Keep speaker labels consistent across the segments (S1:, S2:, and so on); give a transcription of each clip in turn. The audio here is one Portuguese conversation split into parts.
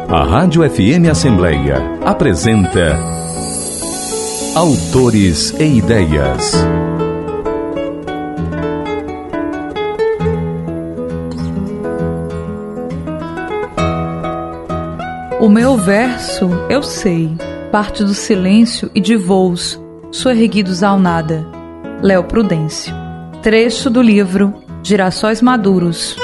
S1: A Rádio FM Assembleia apresenta Autores e Ideias.
S2: O meu verso, eu sei, parte do silêncio e de voos soerguidos ao nada. Léo Prudêncio. Trecho do livro Girassóis Maduros.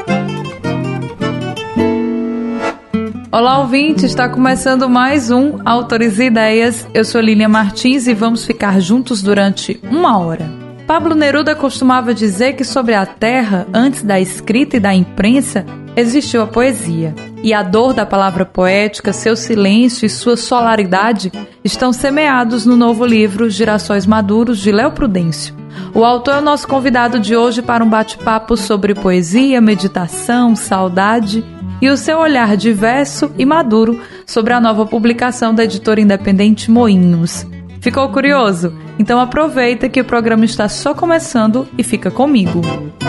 S2: Olá, ouvinte, está começando mais um Autores e Ideias. Eu sou Lília Martins e vamos ficar juntos durante 1 hora. Pablo Neruda costumava dizer que sobre a terra, antes da escrita e da imprensa, existiu a poesia. E a dor da palavra poética, seu silêncio e sua solaridade estão semeados no novo livro Girassóis Maduros, de Léo Prudêncio. O autor é o nosso convidado de hoje para um bate-papo sobre poesia, meditação, saudade e o seu olhar diverso e maduro sobre a nova publicação da editora independente Moinhos. Ficou curioso? Então aproveita que o programa está só começando e fica comigo.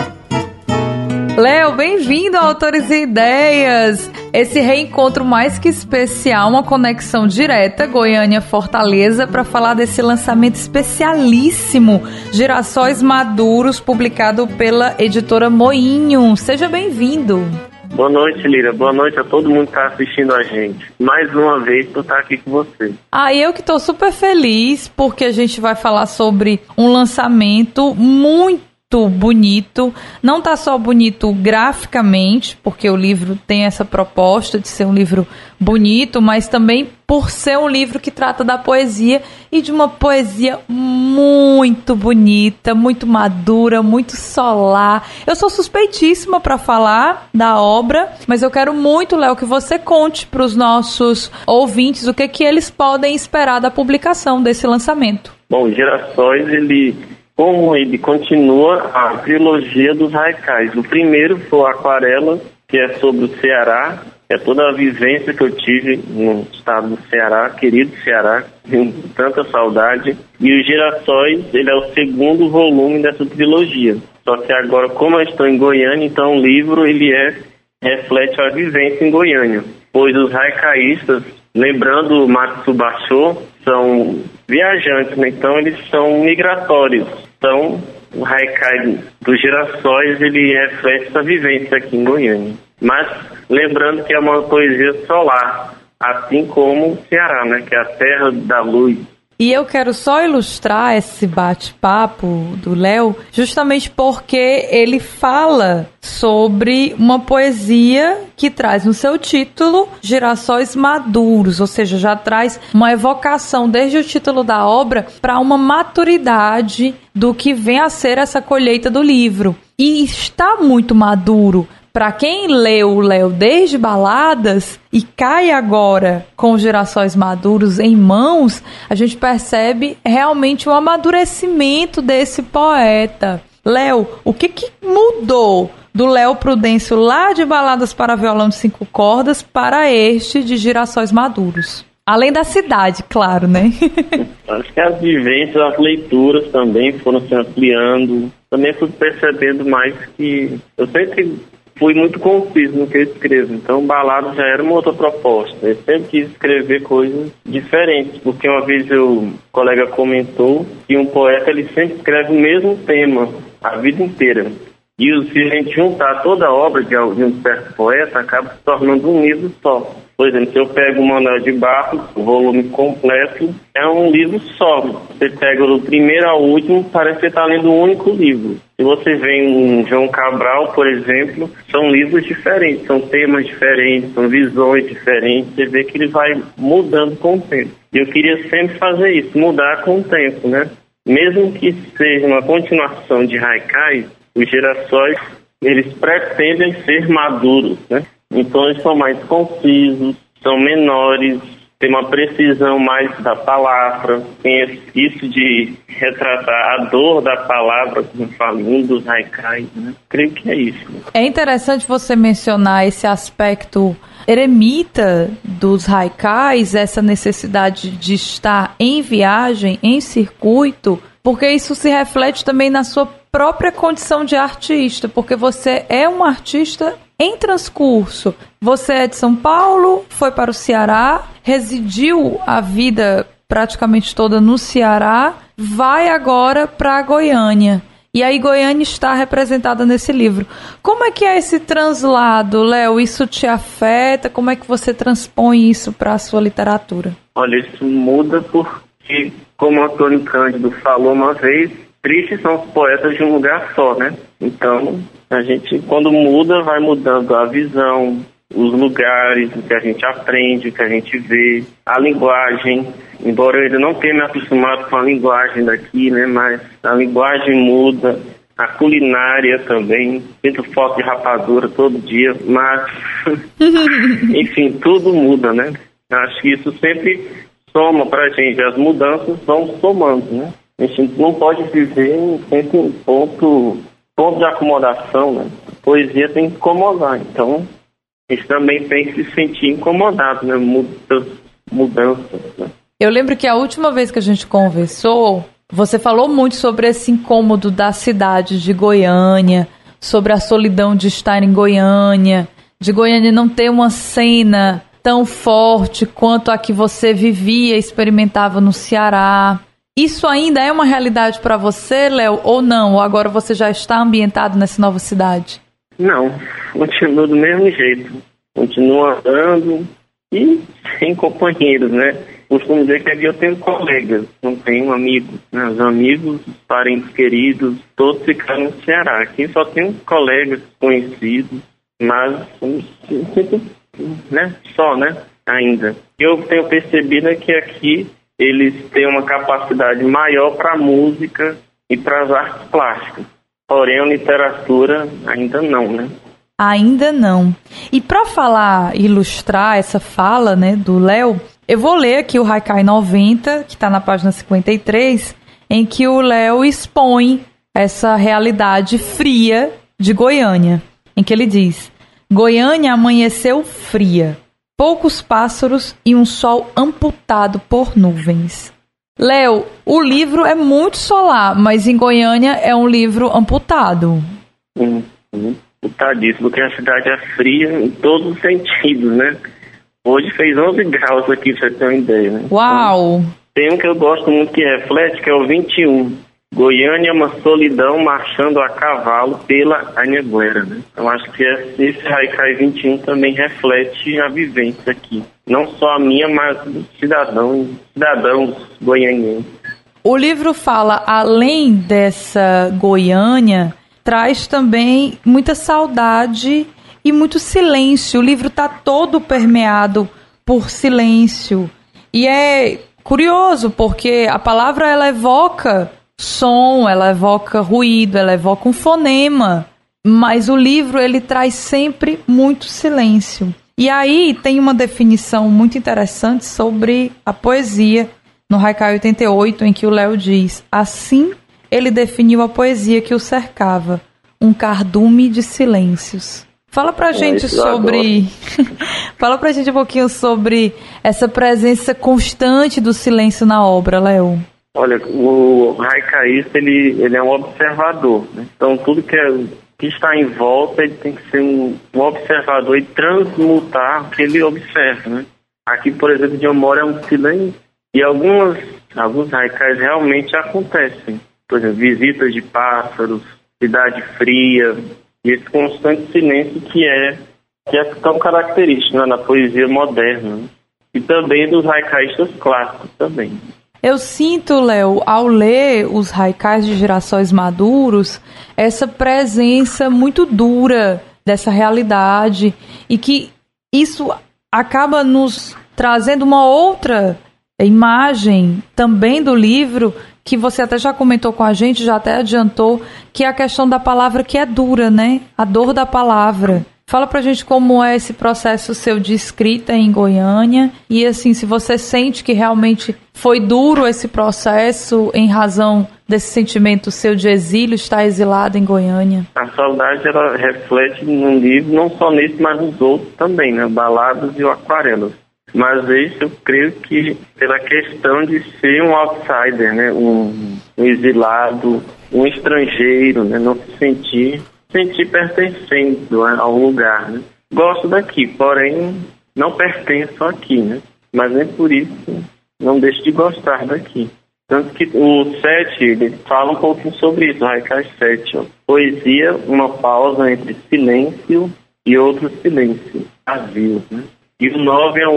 S2: Léo, bem-vindo a Autores e Ideias! Esse reencontro mais que especial, uma conexão direta Goiânia-Fortaleza para falar desse lançamento especialíssimo, Girassóis Maduros, publicado pela editora Moinhos. Seja bem-vindo!
S3: Boa noite, Lira. Boa noite a todo mundo que está assistindo a gente. Mais uma vez, por estar aqui com você.
S2: Eu que estou super feliz, porque a gente vai falar sobre um lançamento muito bonito. Não tá só bonito graficamente, porque o livro tem essa proposta de ser um livro bonito, mas também por ser um livro que trata da poesia e de uma poesia muito bonita, muito madura, muito solar. Eu sou suspeitíssima para falar da obra, mas eu quero muito, Léo, que você conte para os nossos ouvintes o que eles podem esperar da publicação desse lançamento.
S3: Bom, Girassóis, como ele continua a trilogia dos haikais. O primeiro foi o Aquarela, que é sobre o Ceará, é toda a vivência que eu tive no estado do Ceará, querido Ceará, com tanta saudade. E o Girassóis, ele é o segundo volume dessa trilogia. Só que agora, como eu estou em Goiânia, então o livro reflete a vivência em Goiânia. Pois os haikaístas, lembrando o Matsu Bashō, são viajantes, né? Então eles são migratórios. Então o haikai dos Girassóis, ele reflete essa vivência aqui em Goiânia. Mas lembrando que é uma poesia solar, assim como o Ceará, né? Que é a terra da luz.
S2: E eu quero só ilustrar esse bate-papo do Léo, justamente porque ele fala sobre uma poesia que traz no seu título Girassóis Maduros, ou seja, já traz uma evocação desde o título da obra para uma maturidade do que vem a ser essa colheita do livro. E está muito maduro. Para quem leu o Léo desde Baladas e cai agora com Girassóis Maduros em mãos, a gente percebe realmente o amadurecimento desse poeta. Léo, o que mudou do Léo Prudêncio lá de Baladas para Violão de 5 cordas para este de Girassóis Maduros? Além da cidade, claro, né?
S3: Acho que as vivências, as leituras também foram se ampliando. Também fui percebendo mais que eu sempre fui muito conciso no que eu escrevo. Então, Baladas já era uma outra proposta. Eu sempre quis escrever coisas diferentes, porque uma vez um colega comentou que um poeta, ele sempre escreve o mesmo tema a vida inteira. E se a gente juntar toda a obra de um certo poeta, acaba se tornando um livro só. Por exemplo, se eu pego o Manuel de Barros, o volume completo, é um livro só. Você pega do primeiro ao último, parece que você está lendo um único livro. Se você vê um João Cabral, por exemplo, são livros diferentes, são temas diferentes, são visões diferentes. Você vê que ele vai mudando com o tempo. E eu queria sempre fazer isso, mudar com o tempo, né? Mesmo que seja uma continuação de haikai, os Girassóis, eles pretendem ser maduros, né? Então eles são mais concisos, são menores, tem uma precisão mais da palavra, tem isso de retratar a dor da palavra, como fala um dos haikais, né? Creio que é isso.
S2: É interessante você mencionar esse aspecto eremita dos haikais, essa necessidade de estar em viagem, em circuito, porque isso se reflete também na sua própria condição de artista, porque você é um artista Em transcurso, você é de São Paulo, foi para o Ceará, residiu a vida praticamente toda no Ceará, vai agora para Goiânia. E aí Goiânia está representada nesse livro. Como é que é esse translado, Léo? Isso te afeta? Como é que você transpõe isso para a sua literatura?
S3: Olha, isso muda porque, como o Antônio Cândido falou uma vez, tristes são os poetas de um lugar só, né? Então, a gente, quando muda, vai mudando a visão, os lugares, o que a gente aprende, o que a gente vê, a linguagem. Embora eu ainda não tenha me acostumado com a linguagem daqui, né? Mas a linguagem muda, a culinária também. Sinto falta de rapadura todo dia, mas, enfim, tudo muda, né? Acho que isso sempre soma pra gente, as mudanças vão somando, né? A gente não pode viver sempre um ponto de acomodação, né? A poesia tem que incomodar, então a gente também tem que se sentir incomodado, né? Mudanças, né?
S2: Eu lembro que a última vez que a gente conversou, você falou muito sobre esse incômodo da cidade de Goiânia, sobre a solidão de estar em Goiânia, de Goiânia não ter uma cena tão forte quanto a que você vivia e experimentava no Ceará. Isso ainda é uma realidade para você, Léo, ou não? Ou agora você já está ambientado nessa nova cidade?
S3: Não, continuo do mesmo jeito. Continuo andando e sem companheiros, né? Costumo dizer que aqui eu tenho colegas, não tenho amigos, né? Os amigos, os parentes queridos, todos ficaram no Ceará. Aqui só tenho colegas conhecidos, mas né? Só, né? Ainda. Eu tenho percebido é que aqui eles têm uma capacidade maior para a música e para as artes plásticas. Porém, a literatura ainda não, né?
S2: Ainda não. E para falar, ilustrar essa fala, né, do Léo, eu vou ler aqui o Haikai 90, que está na página 53, em que o Léo expõe essa realidade fria de Goiânia, em que ele diz: Goiânia amanheceu fria, poucos pássaros e um sol amputado por nuvens. Léo, o livro é muito solar, mas em Goiânia é um livro amputado.
S3: Amputadíssimo, porque a cidade é fria em todos os sentidos, né? Hoje fez 11 graus aqui, pra você ter uma ideia, né?
S2: Uau!
S3: Então, tem um que eu gosto muito que reflete, que é o 21. Goiânia é uma solidão marchando a cavalo pela Anhanguera, né? Eu acho que esse Haikai 21 também reflete a vivência aqui. Não só a minha, mas dos cidadãos goianienses.
S2: O livro fala, além dessa Goiânia, traz também muita saudade e muito silêncio. O livro está todo permeado por silêncio. E é curioso, porque a palavra ela evoca som, ela evoca ruído, ela evoca um fonema. Mas o livro ele traz sempre muito silêncio. E aí tem uma definição muito interessante sobre a poesia no Haikai 88, em que o Léo diz: assim ele definiu a poesia que o cercava, um cardume de silêncios. Fala pra gente sobre... Fala pra gente um pouquinho sobre essa presença constante do silêncio na obra, Léo.
S3: Olha, o haicaísta, ele é um observador, né? Então tudo que está em volta, ele tem que ser um observador e transmutar o que ele observa, né? Aqui, por exemplo, onde eu moro é um silêncio, e alguns haikais realmente acontecem. Por exemplo, visitas de pássaros, cidade fria, e esse constante silêncio que é tão característico, né, na poesia moderna, né? E também dos haicaístas clássicos também.
S2: Eu sinto, Léo, ao ler os haikais de Girassóis Maduros, essa presença muito dura dessa realidade e que isso acaba nos trazendo uma outra imagem também do livro, que você até já comentou com a gente, já até adiantou, que é a questão da palavra que é dura, né? A dor da palavra. Fala pra gente como é esse processo seu de escrita em Goiânia e, assim, se você sente que realmente foi duro esse processo em razão desse sentimento seu de exílio, estar exilado em Goiânia.
S3: A saudade, ela reflete no livro, não só nesse, mas nos outros também, né? Baladas e o Aquarelas. Mas esse eu creio que pela questão de ser um outsider, né? Um exilado, um estrangeiro, né? Não se sentir sentir pertencendo ao lugar, né? Gosto daqui, porém não pertenço aqui, né? Mas nem por isso não deixo de gostar daqui. Tanto que o 7, ele fala um pouquinho sobre isso, o Haikai 7. Ó. Poesia, uma pausa entre silêncio e outro silêncio, vazio, né? E o 9 é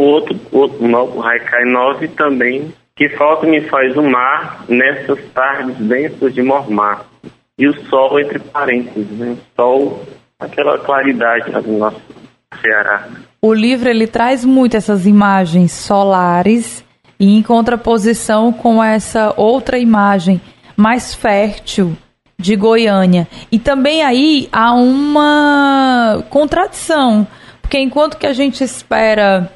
S3: o Haikai 9 também, que falta me faz o mar nessas tardes densas de mormaço. E o sol entre parênteses, né? O sol, aquela claridade do nosso Ceará.
S2: O livro, ele traz muito essas imagens solares e em contraposição com essa outra imagem mais fértil de Goiânia. E também aí há uma contradição, porque enquanto que a gente espera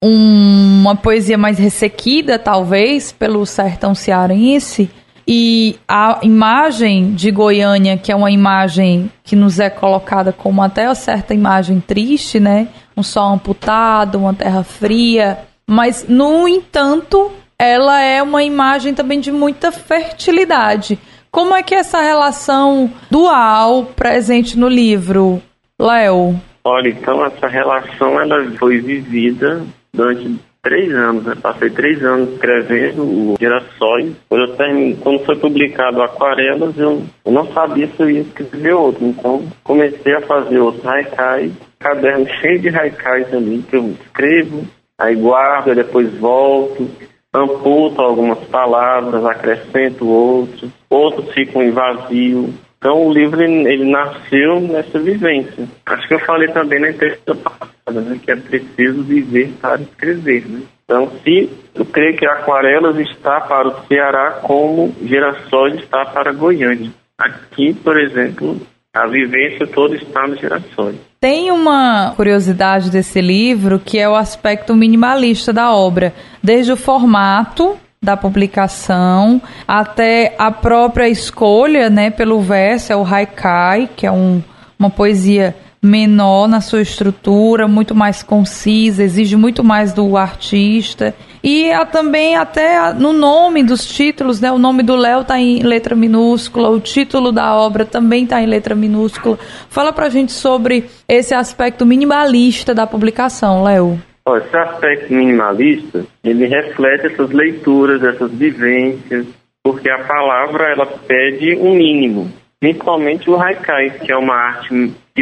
S2: uma poesia mais ressequida, talvez, pelo sertão cearense, e a imagem de Goiânia, que é uma imagem que nos é colocada como até uma certa imagem triste, né? Um sol amputado, uma terra fria, mas, no entanto, ela é uma imagem também de muita fertilidade. Como é que é essa relação dual presente no livro, Léo?
S3: Olha, então essa relação ela foi vivida durante 3 anos, né? Passei 3 anos escrevendo o Girassóis. Quando foi publicado Aquarelas, eu não sabia se eu ia escrever outro. Então, comecei a fazer outros haikais, caderno cheio de haikais ali, que eu escrevo, aí guardo, depois volto, amputo algumas palavras, acrescento outros ficam em vazio. Então o livro ele nasceu nessa vivência. Acho que eu falei também na entrevista passada, né, que é preciso viver para escrever. Né? Então, eu creio que Aquarelas está para o Ceará como Girassóis está para Goiânia. Aqui, por exemplo, a vivência toda está nos Girassóis.
S2: Tem uma curiosidade desse livro que é o aspecto minimalista da obra, desde o formato da publicação até a própria escolha, né, pelo verso, é o haikai, que é uma poesia menor na sua estrutura, muito mais concisa, exige muito mais do artista. E também até no nome dos títulos, né? O nome do Léo está em letra minúscula, o título da obra também está em letra minúscula. Fala pra gente sobre esse aspecto minimalista da publicação, Léo.
S3: Esse aspecto minimalista, ele reflete essas leituras, essas vivências, porque a palavra, ela pede um mínimo, principalmente o haikai, que é uma arte que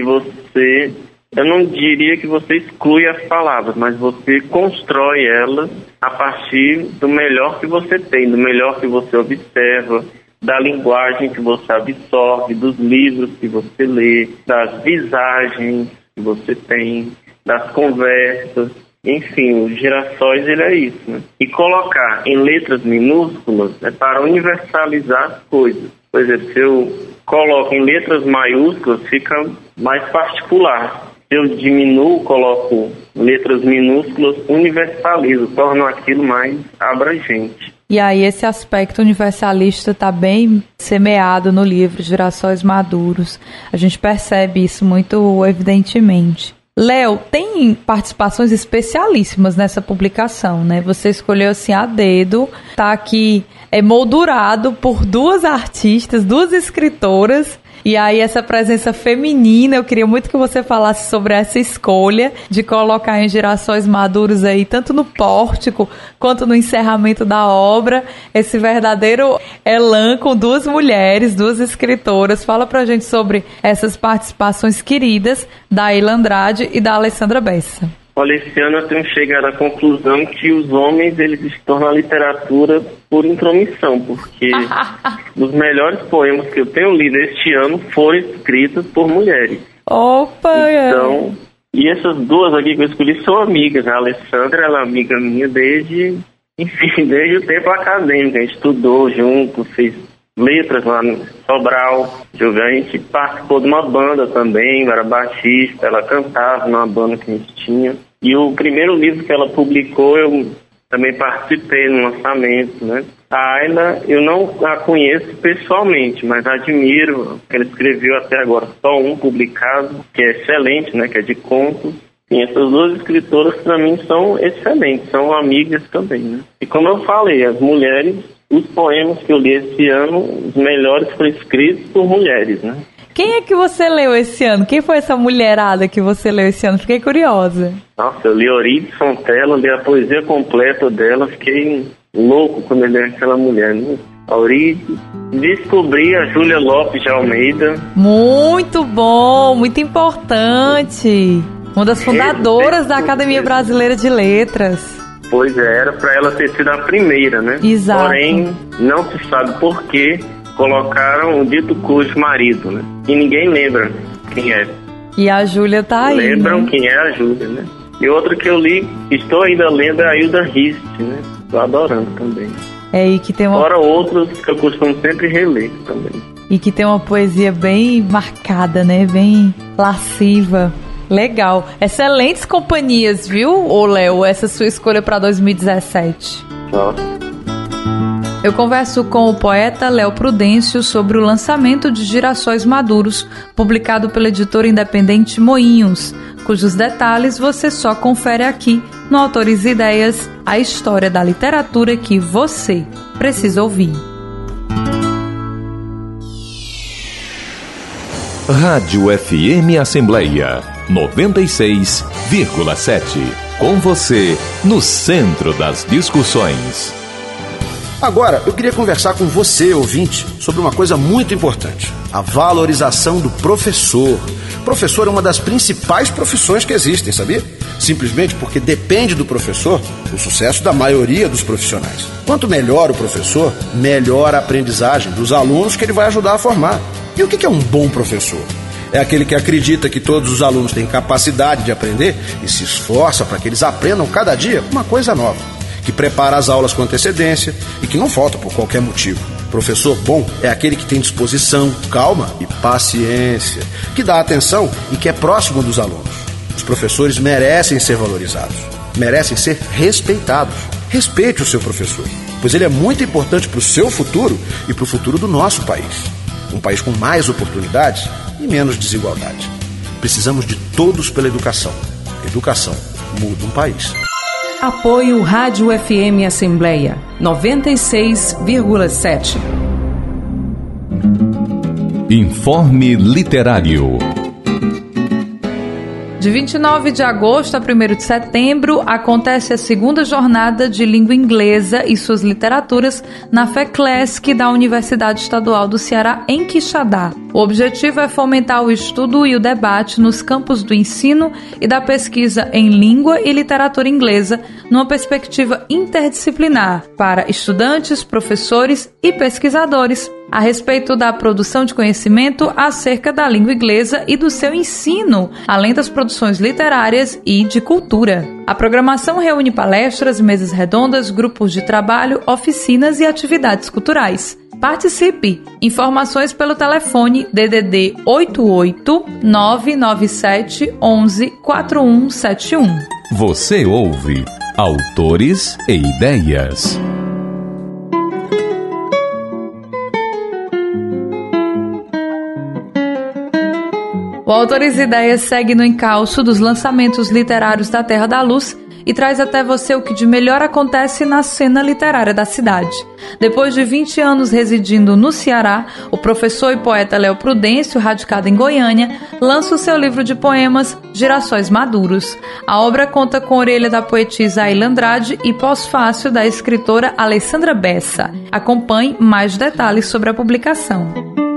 S3: eu não diria que você exclui as palavras, mas você constrói elas a partir do melhor que você tem, do melhor que você observa, da linguagem que você absorve, dos livros que você lê, das visagens que você tem, das conversas. Enfim, o Girassóis, ele é isso, né? E colocar em letras minúsculas é para universalizar as coisas. Por exemplo, se eu coloco em letras maiúsculas, fica mais particular. Se eu diminuo, coloco letras minúsculas, universalizo, torno aquilo mais abrangente.
S2: E aí esse aspecto universalista está bem semeado no livro Girassóis Maduros. A gente percebe isso muito evidentemente. Léo, tem participações especialíssimas nessa publicação, né? Você escolheu assim a dedo, tá aqui moldurado por 2 artistas, 2 escritoras. E aí essa presença feminina, eu queria muito que você falasse sobre essa escolha de colocar em Girassóis Maduros aí, tanto no pórtico quanto no encerramento da obra, esse verdadeiro elan com 2 mulheres, 2 escritoras. Fala pra gente sobre essas participações queridas da Ayla Andrade e da Alessandra Bessa.
S3: Olha, esse ano eu tenho chegado à conclusão que os homens, eles estão na literatura por intromissão, porque os melhores poemas que eu tenho lido este ano foram escritos por mulheres.
S2: Opa!
S3: Então, e essas 2 aqui que eu escolhi são amigas. A Alessandra, ela é amiga minha desde o tempo acadêmico. A gente estudou junto, fez letras lá no Sobral. A gente participou de uma banda também, era baixista, ela cantava numa banda que a gente tinha. E o primeiro livro que ela publicou, eu também participei no lançamento, né? A Ayla, eu não a conheço pessoalmente, mas admiro que ela escreveu até agora só um publicado, que é excelente, né? Que é de contos. E essas 2 escritoras, para mim, são excelentes, são amigas também, né? E como eu falei, as mulheres, os poemas que eu li esse ano, os melhores foram escritos por mulheres, né?
S2: Quem é que você leu esse ano? Quem foi essa mulherada que você leu esse ano? Fiquei curiosa.
S3: Nossa, eu li Eurídice Fontela, li a poesia completa dela, fiquei louco quando eu li aquela mulher, né? Eurídice. Descobri a Júlia Lopes de Almeida.
S2: Muito bom, muito importante. Uma das fundadoras da Academia Brasileira de Letras.
S3: Pois é, era para ela ter sido a primeira, né?
S2: Exato.
S3: Porém, não se sabe por que colocaram o dito cujo marido, né? E ninguém lembra quem é.
S2: E a Júlia tá aí,
S3: Lembram,
S2: né?
S3: Quem é a Júlia, né? E outra que eu li, estou ainda lendo, é a Hilda Rist, né? Estou adorando também.
S2: E que tem uma...
S3: Fora outros que eu costumo sempre reler também.
S2: E que tem uma poesia bem marcada, né? Bem lasciva. Legal. Excelentes companhias, viu, ô Léo? Essa sua escolha para 2017.
S3: Nossa.
S2: Eu converso com o poeta Léo Prudêncio sobre o lançamento de Girassóis Maduros, publicado pela editora independente Moinhos, cujos detalhes você só confere aqui no Autores e Ideias, a história da literatura que você precisa ouvir.
S1: Rádio FM Assembleia 96,7. Com você, no centro das discussões.
S4: Agora, eu queria conversar com você, ouvinte, sobre uma coisa muito importante: a valorização do professor. Professor é uma das principais profissões que existem, sabia? Simplesmente porque depende do professor o sucesso da maioria dos profissionais. Quanto melhor o professor, melhor a aprendizagem dos alunos que ele vai ajudar a formar. E o que é um bom professor? É aquele que acredita que todos os alunos têm capacidade de aprender e se esforça para que eles aprendam cada dia uma coisa nova, que prepara as aulas com antecedência e que não falta por qualquer motivo. Professor bom é aquele que tem disposição, calma e paciência, que dá atenção e que é próximo dos alunos. Os professores merecem ser valorizados, merecem ser respeitados. Respeite o seu professor, pois ele é muito importante para o seu futuro e para o futuro do nosso país. Um país com mais oportunidades e menos desigualdade. Precisamos de todos pela educação. Educação muda um país.
S5: Apoio Rádio FM Assembleia 96,7.
S1: Informe Literário.
S2: De 29 de agosto a 1º de setembro, acontece a segunda jornada de língua inglesa e suas literaturas na FECLESC da Universidade Estadual do Ceará, em Quixadá. O objetivo é fomentar o estudo e o debate nos campos do ensino e da pesquisa em língua e literatura inglesa, numa perspectiva interdisciplinar para estudantes, professores e pesquisadores, a respeito da produção de conhecimento acerca da língua inglesa e do seu ensino, além das produções literárias e de cultura. A programação reúne palestras, mesas redondas, grupos de trabalho, oficinas e atividades culturais. Participe! Informações pelo telefone DDD 88 997 11 4171.
S1: Você ouve Autores e Ideias.
S2: O Autores e Ideias segue no encalço dos lançamentos literários da Terra da Luz e traz até você o que de melhor acontece na cena literária da cidade. Depois de 20 anos residindo no Ceará, o professor e poeta Léo Prudêncio, radicado em Goiânia, lança o seu livro de poemas Girassóis Maduros. A obra conta com a orelha da poetisa Aila Andrade e pós-fácil da escritora Alessandra Bessa. Acompanhe mais detalhes sobre a publicação.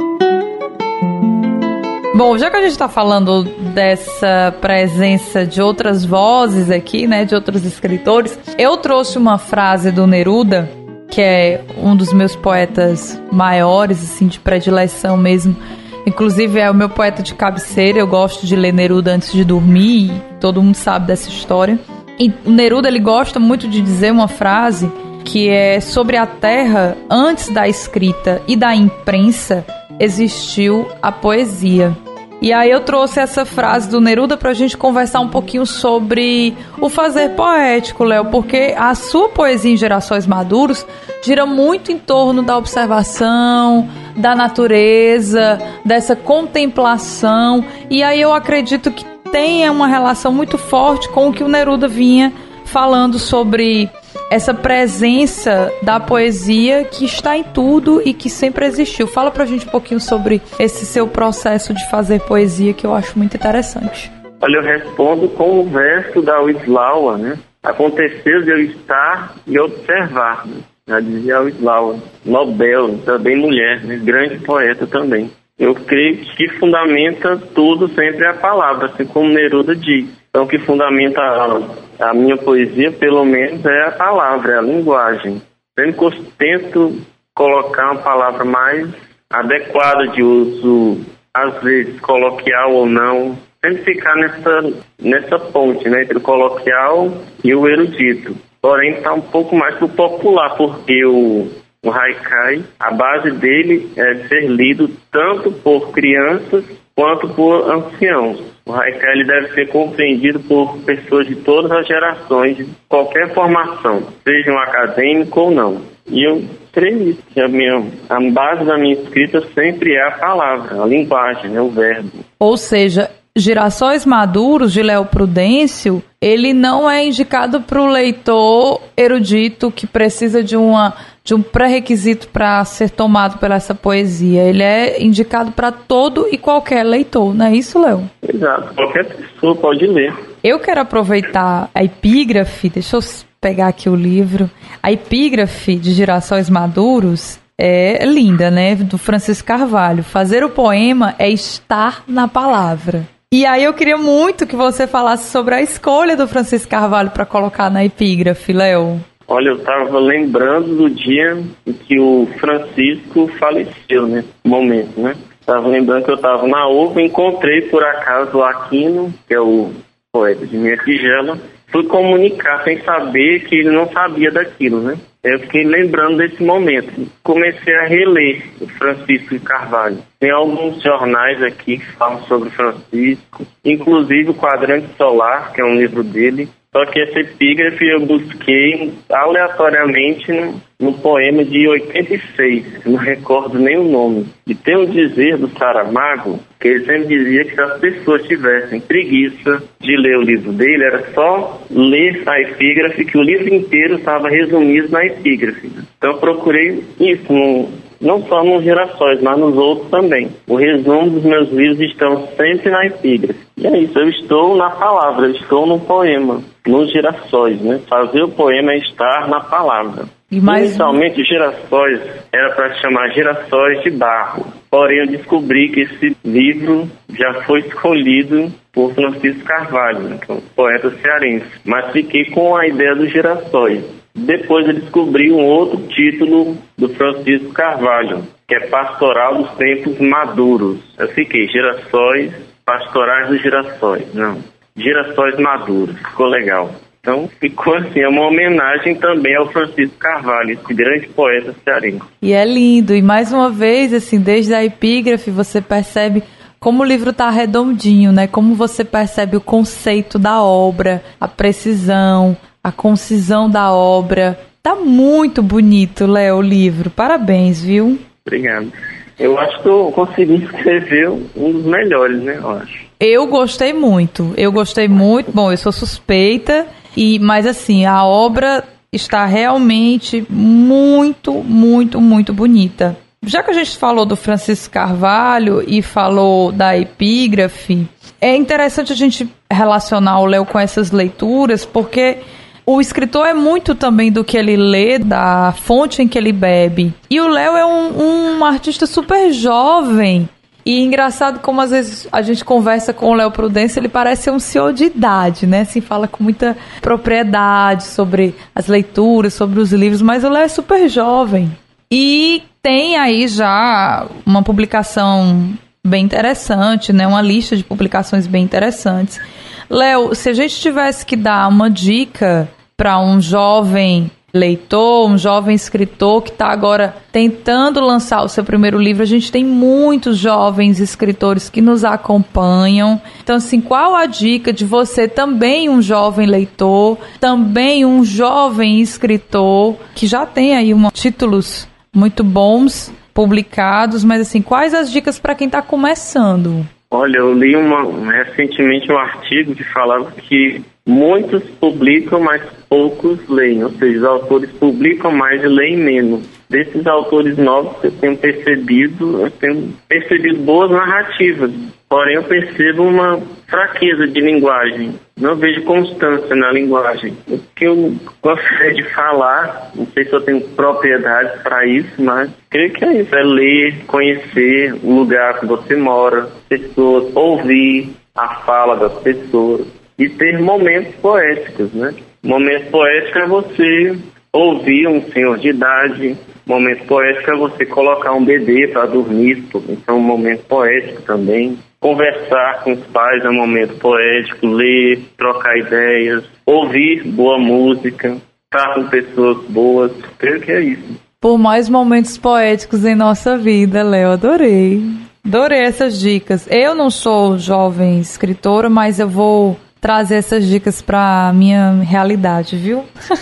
S2: Bom, já que a gente está falando dessa presença de outras vozes aqui, né, de outros escritores, eu trouxe uma frase do Neruda, que é um dos meus poetas maiores, assim, de predileção mesmo. Inclusive é o meu poeta de cabeceira, eu gosto de ler Neruda antes de dormir, e todo mundo sabe dessa história. E o Neruda, ele gosta muito de dizer uma frase que é: sobre a terra, antes da escrita e da imprensa, existiu a poesia. E aí eu trouxe essa frase do Neruda pra gente conversar um pouquinho sobre o fazer poético, Léo, porque a sua poesia em Girassóis Maduros gira muito em torno da observação, da natureza, dessa contemplação, e aí eu acredito que tenha uma relação muito forte com o que o Neruda vinha falando sobre essa presença da poesia que está em tudo e que sempre existiu. Fala pra gente um pouquinho sobre esse seu processo de fazer poesia, que eu acho muito interessante.
S3: Olha, eu respondo com o verso da Wisława, né? Aconteceu de eu estar e observar, né? Já dizia a Wisława, Nobel, também mulher, né? Grande poeta também. Eu creio que fundamenta tudo sempre a palavra, assim como Neruda diz. Então, o que fundamenta a minha poesia, pelo menos, é a palavra, é a linguagem. Sempre tento colocar uma palavra mais adequada de uso, às vezes coloquial ou não. Sempre ficar nessa ponte, né, entre o coloquial e o erudito. Porém, está um pouco mais pro popular, porque o haikai, a base dele é ser lido tanto por crianças quanto por anciãos. O haikai ele deve ser compreendido por pessoas de todas as gerações, de qualquer formação, seja um acadêmico ou não. E eu creio que a base da minha escrita sempre é a palavra, a linguagem, né, o verbo.
S2: Ou seja, Girassóis Maduros, de Léo Prudêncio, ele não é indicado para o leitor erudito que precisa de um pré-requisito para ser tomado por essa poesia. Ele é indicado para todo e qualquer leitor, não é isso, Léo?
S3: Exato, qualquer pessoa pode ler.
S2: Eu quero aproveitar a epígrafe, deixa eu pegar aqui o livro. A epígrafe de Girassóis Maduros é linda, né? Do Francisco Carvalho. Fazer o poema é estar na palavra. E aí eu queria muito que você falasse sobre a escolha do Francisco Carvalho para colocar na epígrafe, Léo.
S3: Olha, eu estava lembrando do dia em que o Francisco faleceu, né? Momento, né? Estava lembrando que eu estava na UFA, encontrei por acaso o Aquino, que é o poeta de minha tigela. Fui comunicar sem saber que ele não sabia daquilo, né? Eu fiquei lembrando desse momento. Comecei a reler o Francisco Carvalho. Tem alguns jornais aqui que falam sobre o Francisco, inclusive o Quadrante Solar, que é um livro dele. Só que essa epígrafe eu busquei aleatoriamente no poema de 86, não recordo nem o nome. E tem um dizer do Saramago, que ele sempre dizia que se as pessoas tivessem preguiça de ler o livro dele, era só ler a epígrafe, que o livro inteiro estava resumido na epígrafe. Então eu procurei isso, não só nos Girassóis, mas nos outros também. O resumo dos meus livros estão sempre na epígrafe. E é isso, eu estou na palavra, eu estou no poema, nos Girassóis, né? Fazer o poema é estar na palavra. Inicialmente, os Girassóis era para se chamar Girassóis de Barro. Porém, eu descobri que esse livro já foi escolhido por Francisco Carvalho, né, que é um poeta cearense. Mas fiquei com a ideia dos Girassóis. Depois eu descobri um outro título do Francisco Carvalho, que é Pastoral dos Tempos Maduros. Eu fiquei Girassóis, Pastorais dos Girassóis. Não, Girassóis Maduros. Ficou legal. Então ficou assim, é uma homenagem também ao Francisco Carvalho, esse grande poeta cearense.
S2: E é lindo. E mais uma vez, assim, desde a epígrafe você percebe como o livro está redondinho, né? Como você percebe o conceito da obra, a precisão, a concisão da obra. Tá muito bonito, Léo, o livro. Parabéns, viu?
S3: Obrigado. Eu acho que eu consegui escrever um dos melhores, né? Eu acho.
S2: Eu gostei muito. Bom, eu sou suspeita, mas assim, a obra está realmente muito, muito, muito bonita. Já que a gente falou do Francisco Carvalho e falou da epígrafe, é interessante a gente relacionar o Léo com essas leituras, porque o escritor é muito também do que ele lê, da fonte em que ele bebe. E o Léo é um artista super jovem. E engraçado como às vezes a gente conversa com o Léo Prudêncio, ele parece um senhor de idade, né? Assim, fala com muita propriedade sobre as leituras, sobre os livros, mas o Léo é super jovem. E tem aí já uma publicação bem interessante, né? Uma lista de publicações bem interessantes. Léo, se a gente tivesse que dar uma dica para um jovem leitor, um jovem escritor que está agora tentando lançar o seu primeiro livro, a gente tem muitos jovens escritores que nos acompanham. Então, assim, qual a dica de você, também um jovem leitor, também um jovem escritor, que já tem aí títulos muito bons publicados, mas assim, quais as dicas para quem está começando?
S3: Olha, eu li recentemente um artigo que falava que muitos publicam, mas poucos leem. Ou seja, os autores publicam mais e leem menos. Desses autores novos eu tenho percebido boas narrativas. Porém, eu percebo uma fraqueza de linguagem. Não vejo constância na linguagem. O que eu gostaria de falar, não sei se eu tenho propriedade para isso, mas creio que é isso. É ler, conhecer o lugar que você mora, pessoas, ouvir a fala das pessoas e ter momentos poéticos, né? Momento poético é você ouvir um senhor de idade. Momento poético é você colocar um bebê para dormir, então um momento poético também. Conversar com os pais é um momento poético, ler, trocar ideias, ouvir boa música, estar com pessoas boas, creio que é isso.
S2: Por mais momentos poéticos em nossa vida, Léo, adorei. Adorei essas dicas. Eu não sou jovem escritora, mas eu vou trazer essas dicas pra minha realidade, viu?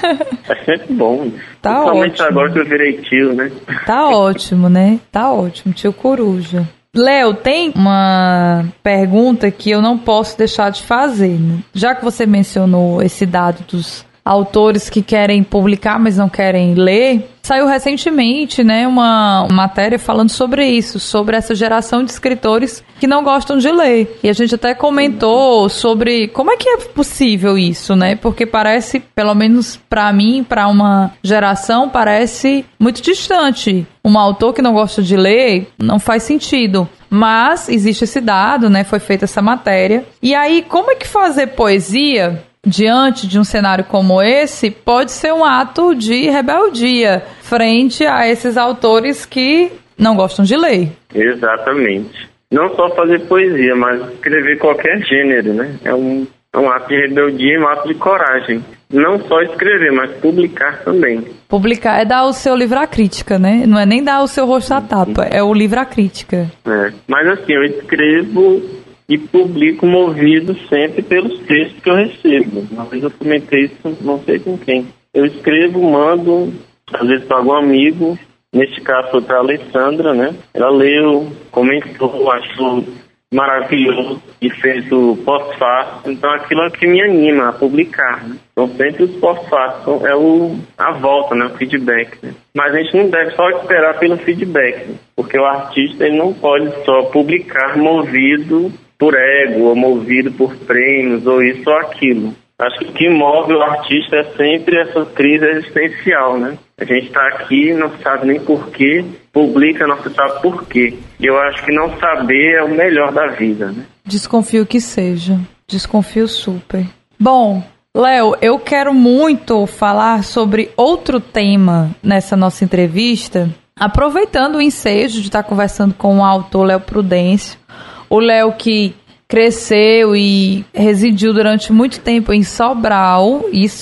S3: É sempre bom.
S2: Tá
S3: principalmente
S2: ótimo.
S3: Agora que eu virei tio, né?
S2: Tá ótimo, né? Tá ótimo, tio Coruja. Léo, tem uma pergunta que eu não posso deixar de fazer, né? Já que você mencionou esse dado dos autores que querem publicar, mas não querem ler, saiu recentemente, né, uma matéria falando sobre isso, sobre essa geração de escritores que não gostam de ler. E a gente até comentou sobre como é que é possível isso, né? Porque parece, pelo menos para mim, para uma geração, parece muito distante. Um autor que não gosta de ler não faz sentido. Mas existe esse dado, né? Foi feita essa matéria. E aí, como é que fazer poesia diante de um cenário como esse pode ser um ato de rebeldia frente a esses autores que não gostam de ler?
S3: Exatamente. Não só fazer poesia, mas escrever qualquer gênero, né? É um ato de rebeldia e um ato de coragem. Não só escrever, mas publicar também.
S2: Publicar é dar o seu livro à crítica, né? Não é nem dar o seu rosto à tapa, é o livro à crítica.
S3: É. Mas assim, eu escrevo e publico movido sempre pelos textos que eu recebo. Uma vez eu comentei isso, não sei com quem. Eu escrevo, mando, às vezes para algum amigo, neste caso foi para a Alessandra, né? Ela leu, comentou, achou maravilhoso e fez o pós-fácil. Então aquilo é que me anima a publicar, né? Então sempre os pós-fácil é a volta, né? O feedback, né? Mas a gente não deve só esperar pelo feedback, né? Porque o artista ele não pode só publicar movido por ego, ou movido por prêmios, ou isso ou aquilo. Acho que o que move o artista é sempre essa crise existencial, né? A gente está aqui, não sabe nem porquê, publica, não se sabe porquê. E eu acho que não saber é o melhor da vida, né?
S2: Desconfio que seja. Desconfio super. Bom, Léo, eu quero muito falar sobre outro tema nessa nossa entrevista, aproveitando o ensejo de estar conversando com o autor Léo Prudêncio. O Léo que cresceu e residiu durante muito tempo em Sobral,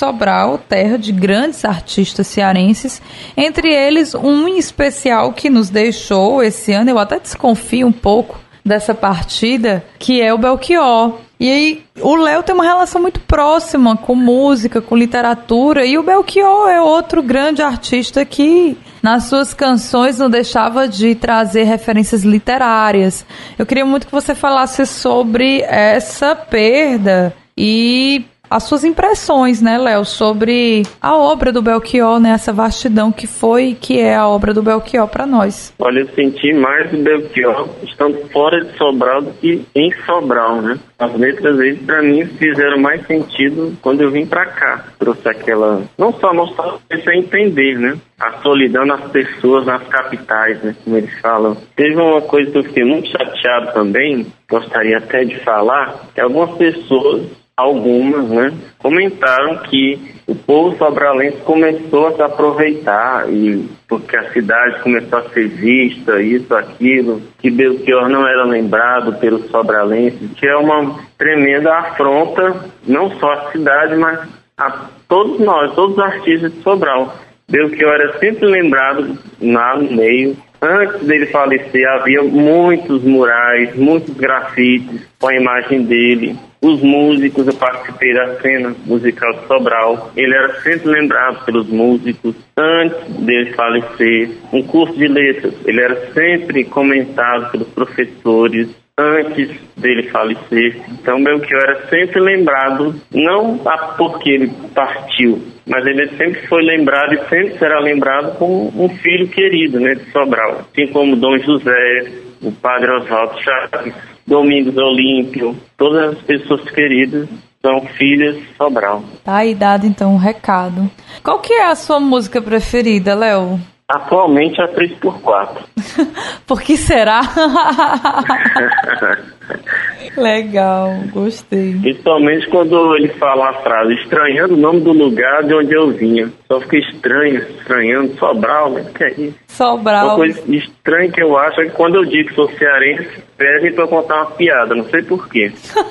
S2: terra de grandes artistas cearenses, entre eles um em especial que nos deixou esse ano, eu até desconfio um pouco dessa partida, que é o Belchior. E aí, o Léo tem uma relação muito próxima com música, com literatura, e o Belchior é outro grande artista que, nas suas canções, não deixava de trazer referências literárias. Eu queria muito que você falasse sobre essa perda e as suas impressões, né, Léo, sobre a obra do Belchior, né, essa vastidão que é a obra do Belchior para nós.
S3: Olha, eu senti mais o Belchior estando fora de Sobral do que em Sobral, né? As letras dele, para mim, fizeram mais sentido quando eu vim para cá. Trouxe aquela, não só mostrar, mas a entender, né? A solidão das pessoas nas capitais, né? Como eles falam. Teve uma coisa que eu fiquei muito chateado também, gostaria até de falar, que algumas pessoas, algumas, né, comentaram que o povo sobralense começou a se aproveitar e porque a cidade começou a ser vista, isso, aquilo, que Belchior não era lembrado pelos sobralenses, que é uma tremenda afronta, não só à cidade, mas a todos nós, todos os artistas de Sobral. Belchior era sempre lembrado lá no meio. Antes dele falecer, havia muitos murais, muitos grafites com a imagem dele. Os músicos, eu participei da cena musical de Sobral. Ele era sempre lembrado pelos músicos. Antes dele falecer, um curso de letras, ele era sempre comentado pelos professores. antes dele falecer. Então, Belchior era sempre lembrado, não porque ele partiu, mas ele sempre foi lembrado e sempre será lembrado como um filho querido, né, de Sobral. Assim como Dom José, o Padre Oswaldo Chaves, Domingos Olímpio, todas as pessoas queridas são filhas de Sobral.
S2: Tá aí dado então um recado. Qual que é a sua música preferida, Léo?
S3: Atualmente a 3x4.
S2: Por que será? Legal, gostei. Principalmente
S3: quando ele fala a frase, estranhando o nome do lugar de onde eu vinha. Só fiquei estranhando, Sobral, né? Que é isso?
S2: Sobral.
S3: Uma coisa estranha que eu acho é que quando eu digo que sou cearense, pedem pra eu contar uma piada, não sei porquê.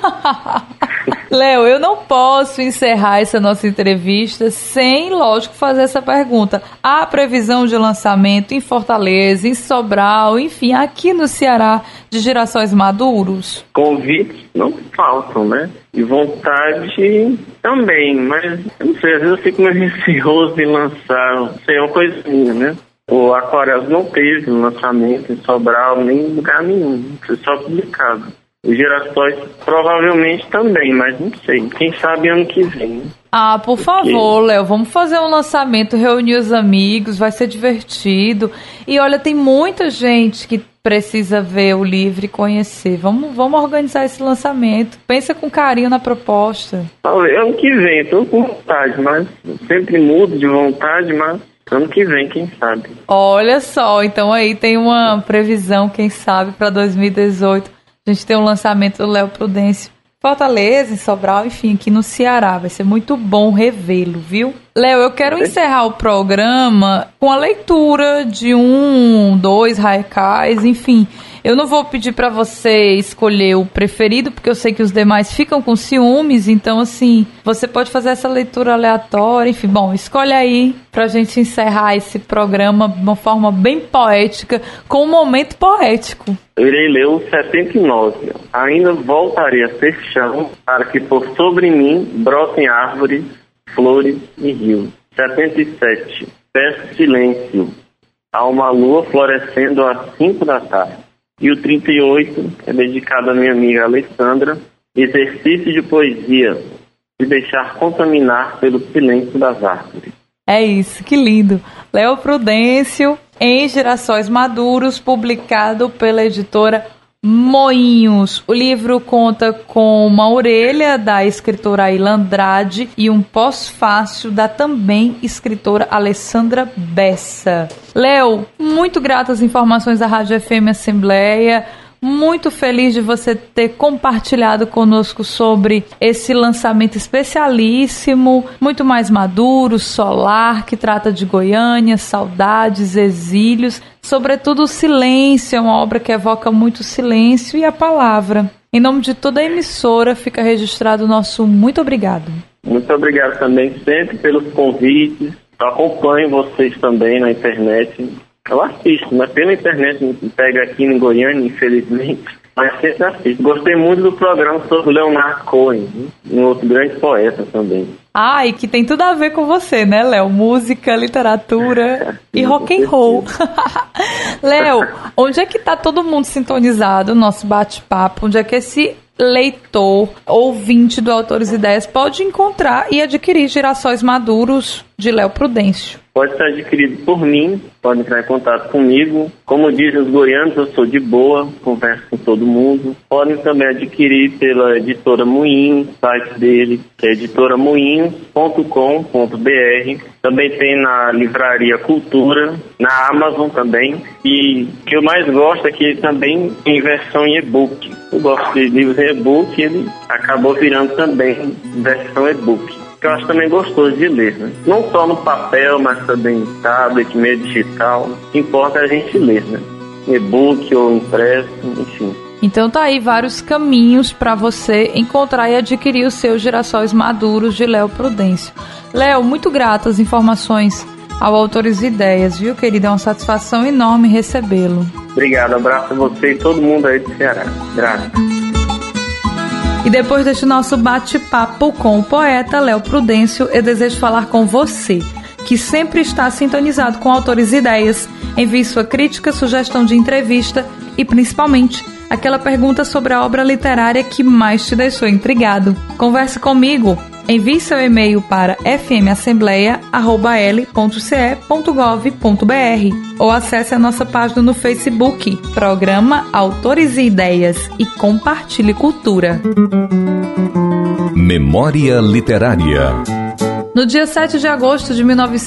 S2: Léo, eu não posso encerrar essa nossa entrevista sem, lógico, fazer essa pergunta. Há previsão de lançamento em Fortaleza, em Sobral, enfim, aqui no Ceará, de Girassóis Maduros?
S3: Convites não faltam, né? E vontade também, mas eu não sei, às vezes eu fico meio receoso de lançar, não sei, uma coisinha, né? O Aquarelas não teve lançamento em Sobral, nem em lugar nenhum, foi só publicado. Os Girassóis provavelmente também, mas não sei. Quem sabe ano que vem.
S2: Ah, por favor, Léo, vamos fazer um lançamento, reunir os amigos, vai ser divertido. E olha, tem muita gente que precisa ver o livro e conhecer. Vamos organizar esse lançamento. Pensa com carinho na proposta.
S3: Ano que vem, estou com vontade, mas sempre mudo de vontade, mas ano que vem, quem sabe.
S2: Olha só, então aí tem uma previsão, quem sabe, para 2018. A gente tem um lançamento do Léo Prudêncio. Fortaleza, em Sobral, enfim, aqui no Ceará. Vai ser muito bom revê-lo, viu? Léo, eu quero encerrar o programa com a leitura de 2 haikais, enfim. Eu não vou pedir para você escolher o preferido, porque eu sei que os demais ficam com ciúmes, então, assim, você pode fazer essa leitura aleatória, enfim. Bom, escolhe aí pra gente encerrar esse programa de uma forma bem poética, com um momento poético.
S3: Eu irei ler o 79. Ainda voltarei a ser chão, para que por sobre mim brotem árvores, flores e rios. 77. Peço silêncio. Há uma lua florescendo às 5 da tarde. E o 38 é dedicado à minha amiga Alessandra. Exercício de poesia. Se deixar contaminar pelo silêncio das árvores.
S2: É isso, que lindo. Léo Prudêncio, em Girassóis Maduros, publicado pela editora Moinhos. O livro conta com uma orelha da escritora Aila Andrade e um pós-fácil da também escritora Alessandra Bessa. Léo, muito grata às informações da Rádio FM Assembleia. Muito feliz de você ter compartilhado conosco sobre esse lançamento especialíssimo, muito mais maduro, solar, que trata de Goiânia, saudades, exílios, sobretudo o silêncio, é uma obra que evoca muito silêncio e a palavra. Em nome de toda a emissora, fica registrado o nosso muito obrigado.
S3: Muito obrigado também sempre pelos convites. Eu acompanho vocês também na internet. Eu assisto, mas pela internet me pega aqui em Goiânia, infelizmente, mas sempre assisto. Gostei muito do programa sobre Leonardo Cohen, um outro grande poeta também.
S2: Ah, e que tem tudo a ver com você, né, Léo? Música, literatura e rock and roll. Léo, onde é que tá todo mundo sintonizado no nosso bate-papo? Onde é que esse leitor, ouvinte do Autores e Ideias pode encontrar e adquirir Girassóis Maduros de Léo Prudêncio?
S3: Pode ser adquirido por mim, pode entrar em contato comigo. Como dizem os goianos, eu sou de boa, converso com todo mundo. Podem também adquirir pela editora Moinhos, site dele, que é editoramoinhos.com.br. Também tem na Livraria Cultura, na Amazon também. E o que eu mais gosto é que ele também tem versão em e-book. Eu gosto de livros em e-book e ele acabou virando também versão e-book. Que eu acho também gostoso de ler, né? Não só no papel, mas também em tablet, meio digital. O que importa é a gente ler, né? E-book ou impresso, enfim.
S2: Então tá aí vários caminhos para você encontrar e adquirir os seus Girassóis Maduros de Léo Prudêncio. Léo, muito grato às informações ao Autores e Ideias, viu, querido? É uma satisfação enorme recebê-lo.
S3: Obrigado, abraço a você e todo mundo aí do Ceará. Graças.
S2: E depois deste nosso bate-papo com o poeta Léo Prudêncio, eu desejo falar com você. que sempre está sintonizado com Autores e Ideias. Envie sua crítica, sugestão de entrevista e, principalmente, aquela pergunta sobre a obra literária que mais te deixou intrigado. Converse comigo. Envie seu e-mail para fmassembleia@l.ce.gov.br ou acesse a nossa página no Facebook, Programa Autores e Ideias, e compartilhe cultura.
S1: Memória Literária.
S2: No dia 7 de agosto de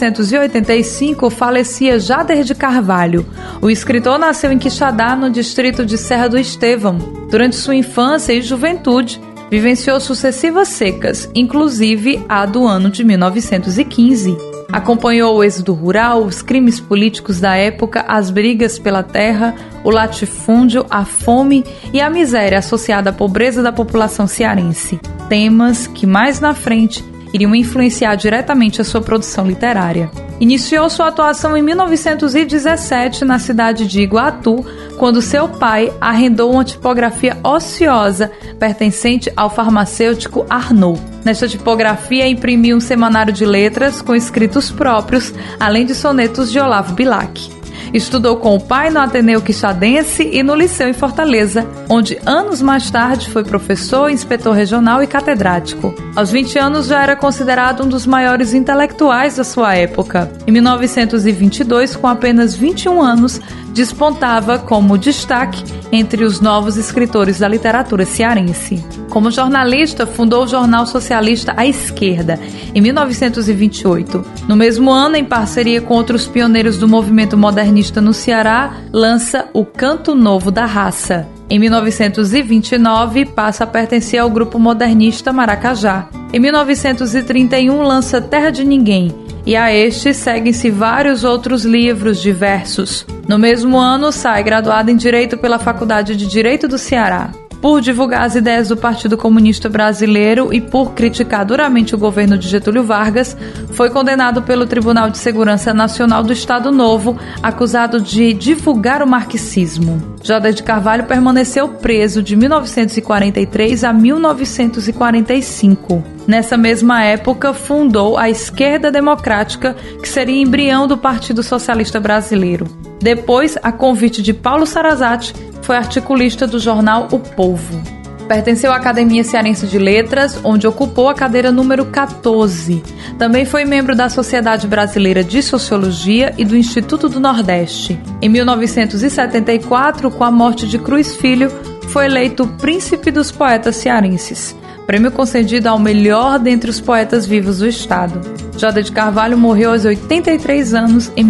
S2: 1985, falecia Jader de Carvalho. O escritor nasceu em Quixadá, no distrito de Serra do Estevão. Durante sua infância e juventude, vivenciou sucessivas secas, inclusive a do ano de 1915. Acompanhou o êxodo rural, os crimes políticos da época, as brigas pela terra, o latifúndio, a fome e a miséria associada à pobreza da população cearense. Temas que mais na frente iriam influenciar diretamente a sua produção literária. Iniciou sua atuação em 1917 na cidade de Iguatu, quando seu pai arrendou uma tipografia ociosa pertencente ao farmacêutico Arnaud. Nesta tipografia imprimiu um semanário de letras com escritos próprios, além de sonetos de Olavo Bilac. Estudou com o pai no Ateneu Quixadense e no Liceu em Fortaleza, onde anos mais tarde foi professor, inspetor regional e catedrático. Aos 20 anos já era considerado um dos maiores intelectuais da sua época. Em 1922, com apenas 21 anos, despontava como destaque entre os novos escritores da literatura cearense. Como jornalista, fundou o jornal socialista A Esquerda, em 1928. No mesmo ano, em parceria com outros pioneiros do movimento modernista no Ceará, lança O Canto Novo da Raça. Em 1929, passa a pertencer ao grupo modernista Maracajá. Em 1931, lança Terra de Ninguém, e a este seguem-se vários outros livros diversos. No mesmo ano, sai graduado em Direito pela Faculdade de Direito do Ceará. Por divulgar as ideias do Partido Comunista Brasileiro e por criticar duramente o governo de Getúlio Vargas, foi condenado pelo Tribunal de Segurança Nacional do Estado Novo, acusado de divulgar o marxismo. Jader de Carvalho permaneceu preso de 1943 a 1945. Nessa mesma época, fundou a Esquerda Democrática, que seria embrião do Partido Socialista Brasileiro. Depois, a convite de Paulo Sarazate, foi articulista do jornal O Povo. Pertenceu à Academia Cearense de Letras, onde ocupou a cadeira número 14. Também foi membro da Sociedade Brasileira de Sociologia e do Instituto do Nordeste. Em 1974, com a morte de Cruz Filho, foi eleito Príncipe dos Poetas Cearenses, prêmio concedido ao melhor dentre os poetas vivos do estado. Jader de Carvalho morreu aos 83 anos em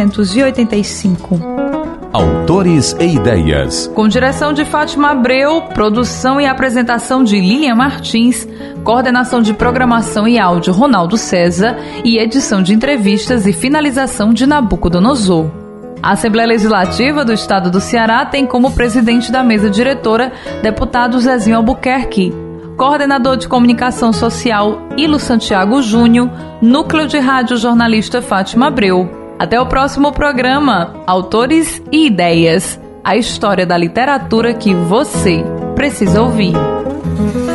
S2: 1985.
S1: Autores e Ideias.
S2: Com direção de Fátima Abreu, produção e apresentação de Lilian Martins, coordenação de programação e áudio Ronaldo César e edição de entrevistas e finalização de Nabucodonosor. A Assembleia Legislativa do Estado do Ceará tem como presidente da mesa diretora deputado Zezinho Albuquerque, coordenador de comunicação social Ilo Santiago Júnior, núcleo de rádio jornalista Fátima Abreu. Até o próximo programa, Autores e Ideias, a história da literatura que você precisa ouvir.